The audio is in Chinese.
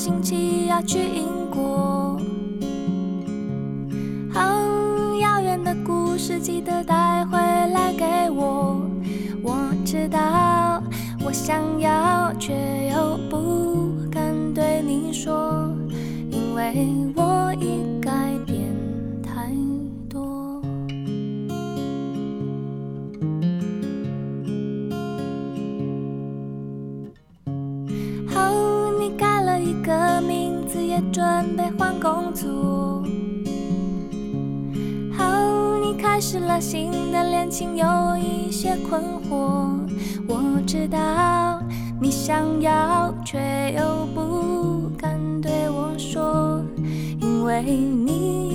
星期要去英国。好遥远的故事，记得带回来给我。我知道我想要，却又不敢对你说，因为我已改变太多。好，你改了一个名字，也准备换工作。好，你开始了新的恋情，有一些困惑。我知道你想要，却又不敢对我说，因为你